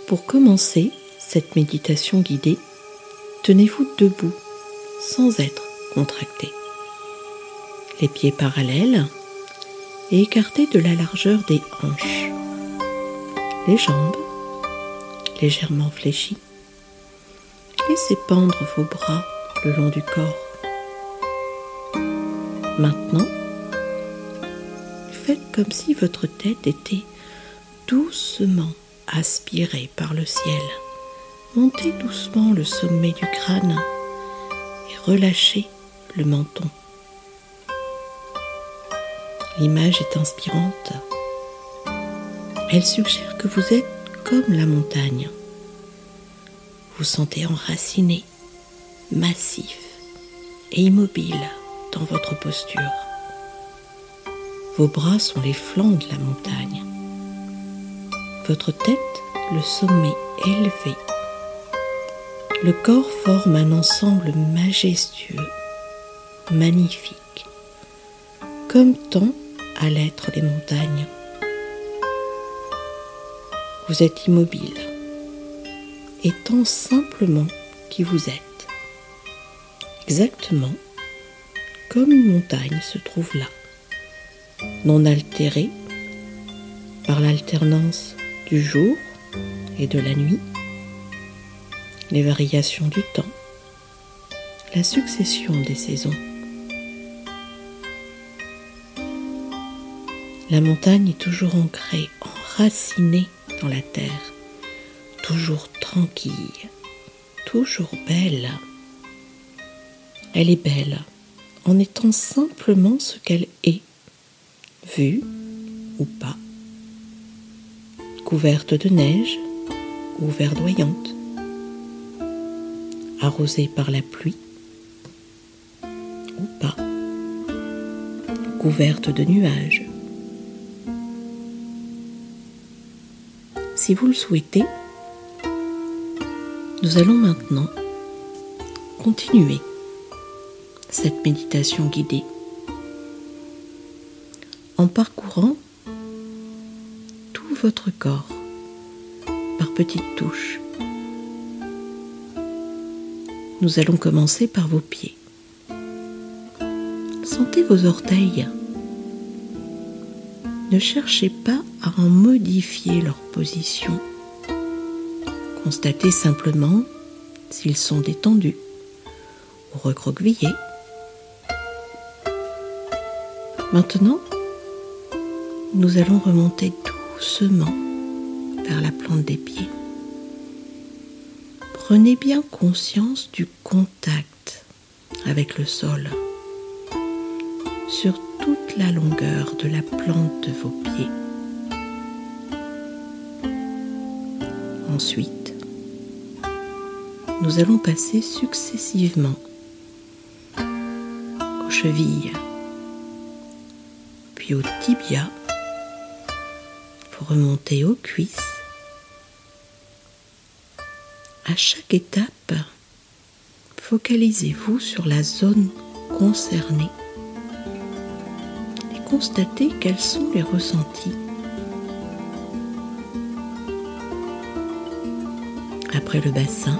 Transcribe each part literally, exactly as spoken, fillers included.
Pour commencer cette méditation guidée, tenez-vous debout sans être contracté. Les pieds parallèles et écartés de la largeur des hanches. Les jambes légèrement fléchies. Laissez pendre vos bras le long du corps. Maintenant, faites comme si votre tête était doucement aspirée par le ciel. Montez doucement le sommet du crâne et relâchez le menton. L'image est inspirante. Elle suggère que vous êtes comme la montagne. Vous sentez enraciné, massif et immobile dans votre posture. Vos bras sont les flancs de la montagne. Votre tête, le sommet élevé. Le corps forme un ensemble majestueux, magnifique, comme tend à l'être les montagnes. Vous êtes immobile, étant simplement qui vous êtes, exactement comme une montagne se trouve là, non altérée par l'alternance du jour et de la nuit, les variations du temps, la succession des saisons. La montagne est toujours ancrée, enracinée dans la terre, toujours tranquille, toujours belle. Elle est belle en étant simplement ce qu'elle est, vue ou pas, couverte de neige ou verdoyante, arrosée par la pluie ou pas, couverte de nuages. Si vous le souhaitez, nous allons maintenant continuer cette méditation guidée en parcourant tout votre corps par petites touches. Nous allons commencer par vos pieds. Sentez vos orteils. Ne cherchez pas à en modifier leur position. Constatez simplement s'ils sont détendus ou recroquevillés. Maintenant, nous allons remonter doucement vers la plante des pieds. Prenez bien conscience du contact avec le sol sur toute la longueur de la plante de vos pieds. Ensuite, nous allons passer successivement aux chevilles, puis aux tibias, pour remonter aux cuisses. À chaque étape, focalisez-vous sur la zone concernée et constatez quels sont les ressentis. Après le bassin,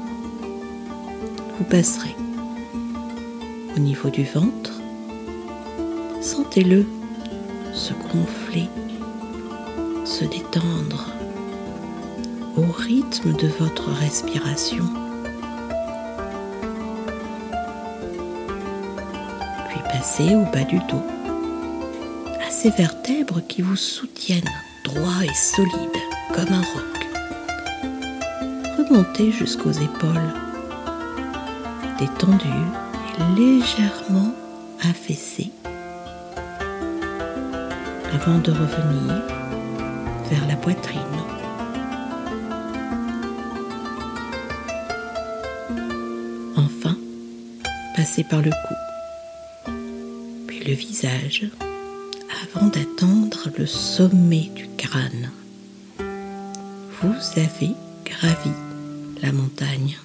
vous passerez au niveau du ventre. Sentez-le se gonfler, se détendre au rythme de votre respiration. Puis passez au bas du dos, à ces vertèbres qui vous soutiennent droit et solide comme un roc. Remontez jusqu'aux épaules, détendues et légèrement affaissées, avant de revenir vers la poitrine. Enfin, passez par le cou, puis le visage, avant d'atteindre le sommet du crâne. Vous avez gravi la montagne.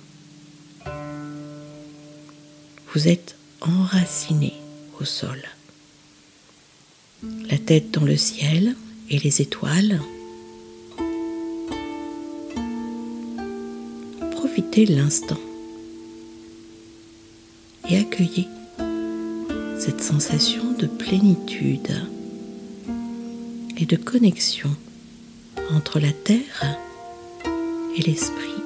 Vous êtes enraciné au sol. La tête dans le ciel et les étoiles. Profitez l'instant et accueillez cette sensation de plénitude et de connexion entre la terre et l'esprit.